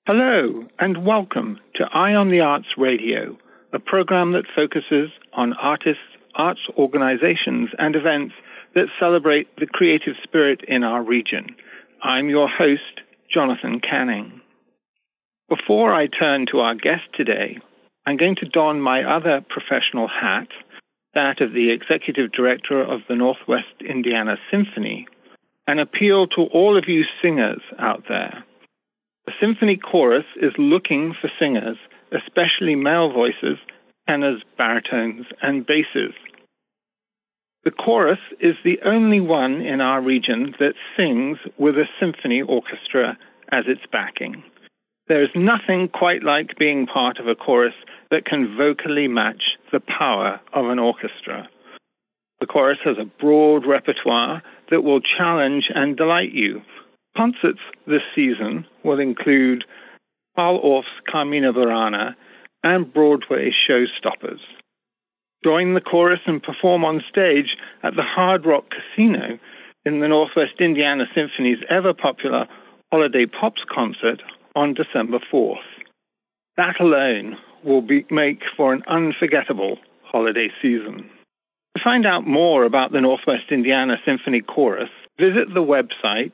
Hello, and welcome to Eye on the Arts Radio, a program that focuses on artists, arts organizations, and events that celebrate the creative spirit in our region. I'm your host, Jonathan Canning. Before I turn to our guest today, I'm going to don my other professional hat, that of the Executive Director of the Northwest Indiana Symphony, and appeal to all of you singers out there. The Symphony Chorus is looking for singers, especially male voices, tenors, baritones, and basses. The chorus is the only one in our region that sings with a symphony orchestra as its backing. There's nothing quite like being part of a chorus that can vocally match the power of an orchestra. The chorus has a broad repertoire that will challenge and delight you. Concerts this season will include Carl Orff's Carmina Burana and Broadway showstoppers. Join the chorus and perform on stage at the Hard Rock Casino in the Northwest Indiana Symphony's ever-popular Holiday Pops concert on December 4th. That alone will make for an unforgettable holiday season. To find out more about the Northwest Indiana Symphony Chorus, visit the website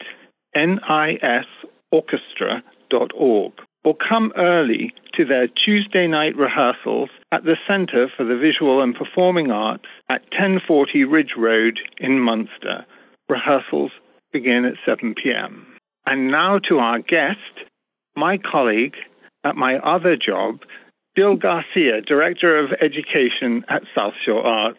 nisorchestra.org, or come early to their Tuesday night rehearsals at the Center for the Visual and Performing Arts at 1040 Ridge Road in Munster. Rehearsals begin at 7 p.m. And now to our guest, my colleague at my other job, Jill Garcia, Director of Education at South Shore Arts.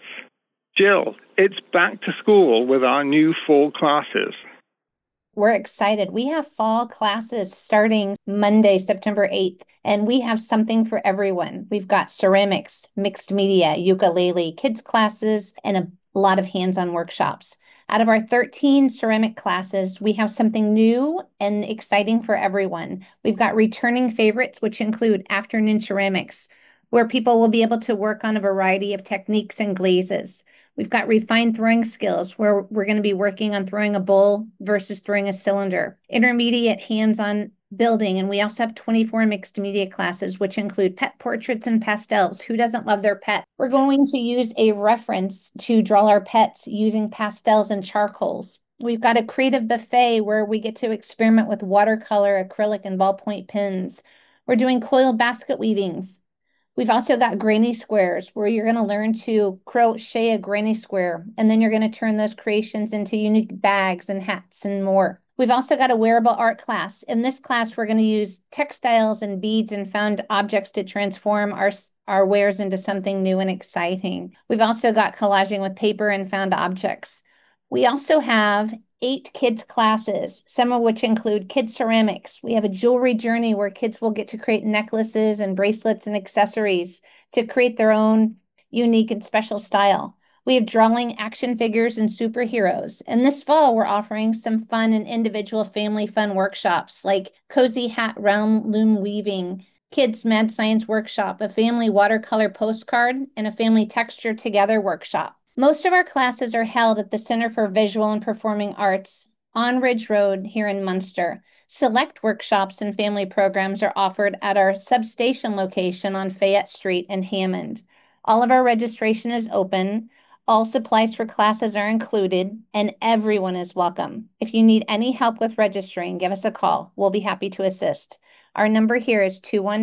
Jill, it's back to school with our new fall classes. We're excited. We have fall classes starting Monday, September 8th, and we have something for everyone. We've got ceramics, mixed media, ukulele, kids classes, and a lot of hands-on workshops. Out of our 13 ceramic classes, we have something new and exciting for everyone. We've got returning favorites, which include afternoon ceramics, where people will be able to work on a variety of techniques and glazes. We've got refined throwing skills, where we're going to be working on throwing a bowl versus throwing a cylinder. Intermediate hands-on building, and we also have 24 mixed media classes, which include pet portraits and pastels. Who doesn't love their pet? We're going to use a reference to draw our pets using pastels and charcoals. We've got a creative buffet where we get to experiment with watercolor, acrylic, and ballpoint pens. We're doing coiled basket weavings. We've also got granny squares, where you're going to learn to crochet a granny square, and then you're going to turn those creations into unique bags and hats and more. We've also got a wearable art class. In this class, we're going to use textiles and beads and found objects to transform our wares into something new and exciting. We've also got collaging with paper and found objects. We also have 8 kids classes, some of which include kids ceramics. We have a jewelry journey where kids will get to create necklaces and bracelets and accessories to create their own unique and special style. We have drawing, action figures, and superheroes. And this fall, we're offering some fun and individual family fun workshops like cozy hat round loom weaving, kids mad science workshop, a family watercolor postcard, and a family texture together workshop. Most of our classes are held at the Center for Visual and Performing Arts on Ridge Road here in Munster. Select workshops and family programs are offered at our substation location on Fayette Street in Hammond. All of our registration is open. All supplies for classes are included, and everyone is welcome. If you need any help with registering, give us a call. We'll be happy to assist. Our number here is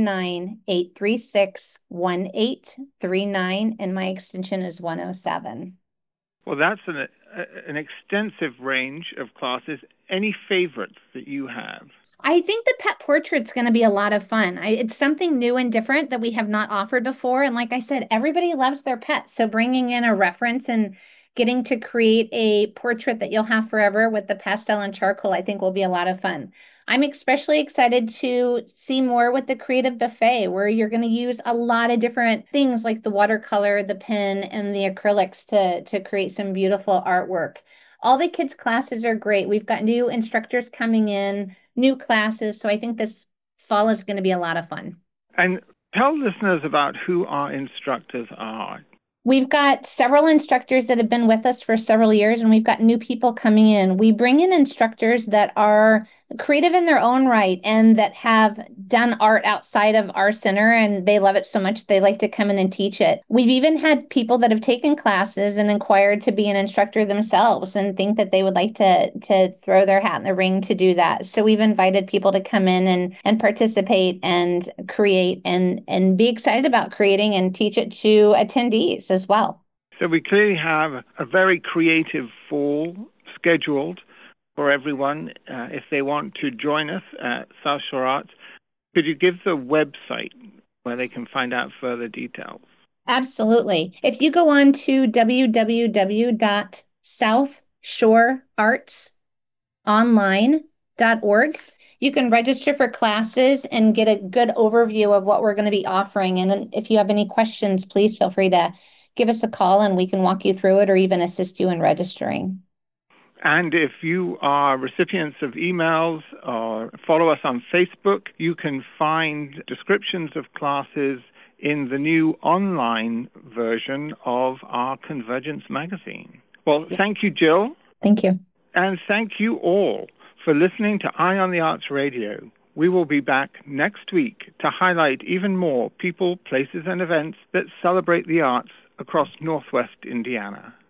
219-836-1839, and my extension is 107. Well, that's an extensive range of classes. Any favorites that you have? I think the pet portrait's going to be a lot of fun. It's something new and different that we have not offered before. And like I said, everybody loves their pets. So bringing in a reference and getting to create a portrait that you'll have forever with the pastel and charcoal, I think will be a lot of fun. I'm especially excited to see more with the creative buffet, where you're going to use a lot of different things like the watercolor, the pen, and the acrylics to create some beautiful artwork. All the kids' classes are great. We've got new instructors coming in, new classes. So I think this fall is going to be a lot of fun. And tell listeners about who our instructors are. We've got several instructors that have been with us for several years, and we've got new people coming in. We bring in instructors that are creative in their own right and that have done art outside of our center, and they love it so much they like to come in and teach it. We've even had people that have taken classes and inquired to be an instructor themselves and think that they would like to throw their hat in the ring to do that. So we've invited people to come in and participate and create and be excited about creating and teach it to attendees as well. So we clearly have a very creative fall scheduled for everyone if they want to join us at South Shore Arts. Could you give the website where they can find out further details? Absolutely. If you go on to www.southshoreartsonline.org, you can register for classes and get a good overview of what we're going to be offering. And if you have any questions, please feel free to give us a call and we can walk you through it or even assist you in registering. And if you are recipients of emails or follow us on Facebook, you can find descriptions of classes in the new online version of our Convergence magazine. Well, yes. Thank you, Jill. Thank you. And thank you all for listening to Eye on the Arts Radio. We will be back next week to highlight even more people, places, and events that celebrate the arts across Northwest Indiana.